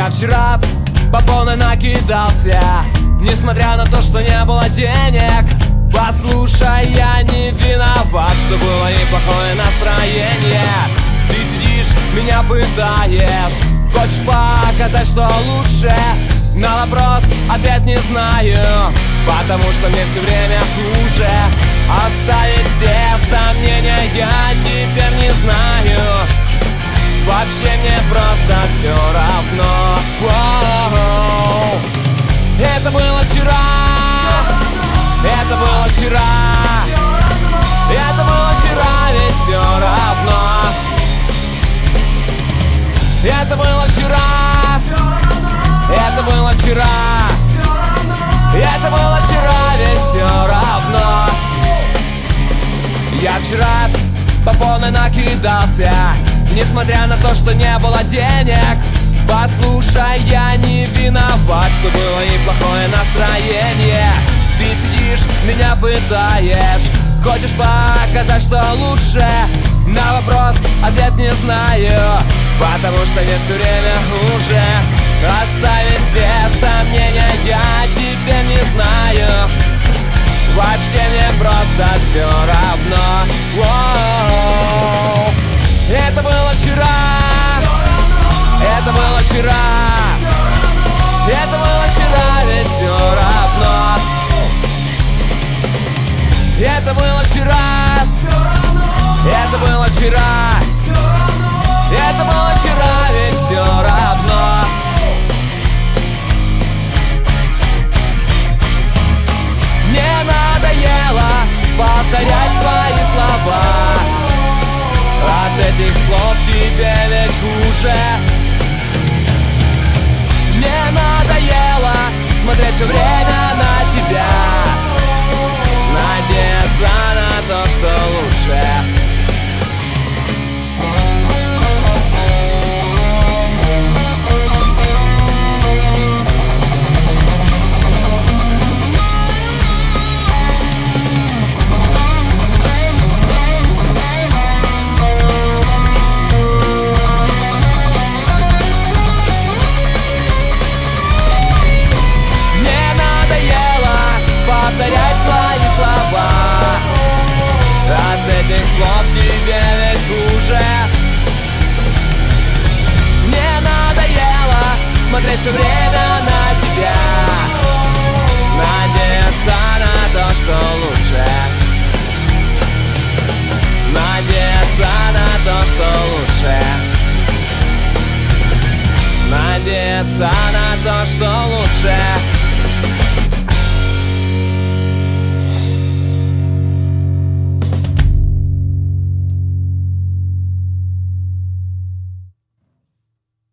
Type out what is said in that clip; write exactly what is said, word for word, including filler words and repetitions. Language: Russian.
Я вчера по полной накидался, несмотря на то, что не было денег. Послушай, я не виноват, что было неплохое настроение. Ты сидишь, меня пытаешь, хочешь показать, что лучше. На вопрос ответ не знаю, потому что мне все время хуже. Оставить все сомнения я теперь не знаю. Вообще мне просто все равно. Воу-воу. Это было вчера, это было вчера, это было вчера, ведь все равно. Это было вчера, это было вчера, это было вчера, ведь все равно. Я вчера по полной накидался, несмотря на то, что не было денег. Послушай, я не виноват, что было неплохое настроение. Ты сидишь, меня пытаешь, хочешь показать, что лучше. На вопрос ответ не знаю, потому что мне все время хуже. Оставить все сомнения я теперь не знаю. Вообще мне просто все равно. Воу. Это было вчера, это было вчера, это было вчера, ведь все равно. Это было вчера, это было вчера, это было вчера, ведь все равно. Мне надоело повторять свои слова. От этих слов тебе ведь хуже. Мне надоело смотреть все время на тебя, надеяться на то, что лучше. Повторять свои слова. От этих слов тебе ведь хуже. Мне надоело смотреть все время на тебя, надеяться на то, что лучше. Надеяться на то, что лучше. Надеяться на то, что лучше.